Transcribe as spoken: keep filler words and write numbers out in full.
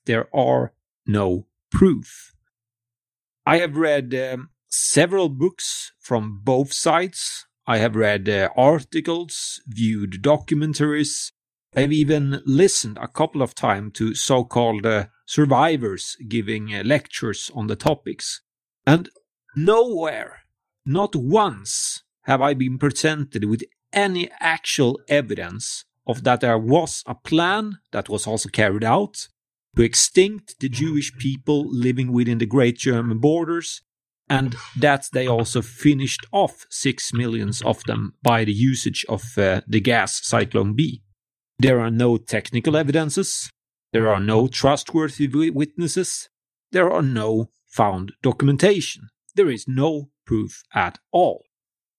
there are no proof. I have read um, several books from both sides. I have read uh, articles, viewed documentaries. I've even listened a couple of times to so-called uh, survivors giving uh, lectures on the topics. And nowhere, not once, have I been presented with any actual evidence of that there was a plan that was also carried out to extinct the Jewish people living within the Great German borders, and that they also finished off six millions of them by the usage of uh, the gas Zyklon B. There are no technical evidences, there are no trustworthy witnesses, there are no found documentation. There is no proof at all.